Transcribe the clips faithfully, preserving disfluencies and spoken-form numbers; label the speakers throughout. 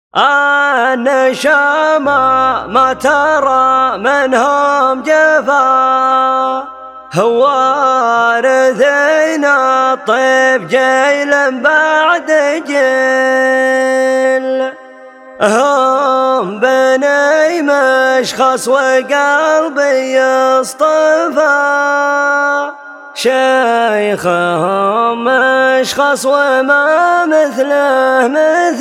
Speaker 1: النشامى ما ترى منهم جفا، هو وارثنا الطيب جيل بعد جيل، هم بني مشخص وقلبي يصطفى، شيخهم مشخص وما مثله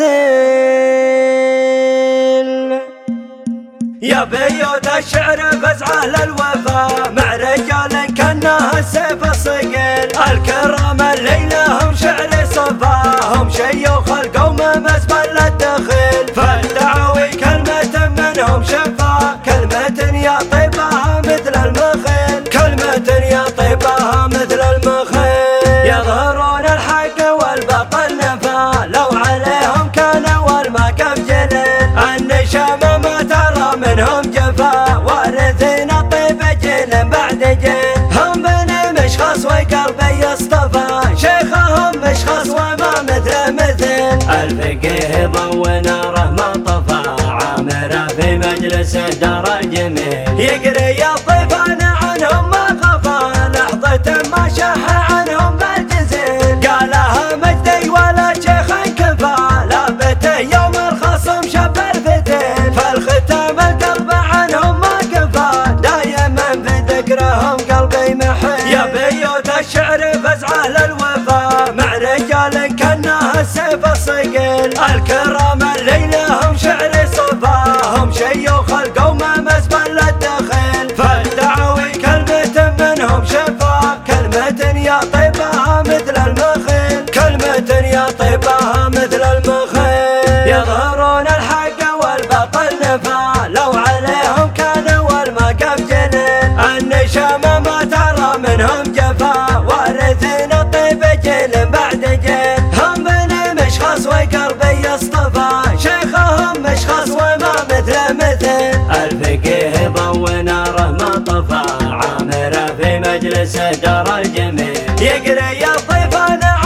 Speaker 1: مثيل. يا بيوت الشعر فزعه للوفا، مع رجال كانه السيف الصقيل، الكرام الليله هم شعر صفا، هم شيوخ القوم مسبل الدخيل، فالدعوي كلمة منهم شفا، كلمة يا طيبها مثل المخيل، كلمة يا طيبها مثل المخيل. يظهرون الحق والباطل نفا، لو عليهم كان والماقف جليل، النشامى ما ترى منهم جفا، وارثين الطيب جيل بعد جيل، هم بني مشخص وقلبي يصطفى، شيخهم مشخص وما مثله مثل، الفقيه ضوء ناره ما طفى، عامره في مجلس الدار الجميل، يقري الضيفان عنهم ما خفى، لحظة ما شح عنهم بالجزيل، قالها مجدي ولا شيخ كفى، لابته يوم الخصم شب الفتيل، فالختام القلب عنهم ما كفى، دايما في ذكرهم قلبي محيل. يا بيوت الشعر فزعه للوفا، مع رجال كانه السيف الصقيل، الكرام الليله هم شعر صفا، هم شيوخ القوم مسبل الدخيل، فالدعوي كلمة منهم شفا، كلمة يا طيبها مثل المخيل، كلمة يا طيبها مثل المخيل. يظهرون الحق والباطل نفا، لو عليهم كان والماقف جليل، النشامى ما ترى منهم جفا، وارثين الطيب جيل بعد جيل، هم بني مشخص وقلبي يصطفى، شيخهم مشخص وما مثله مثل، الفقيه ضوء ناره ما طفى، عامره في مجلس الدار الجميل، يقري الضيفان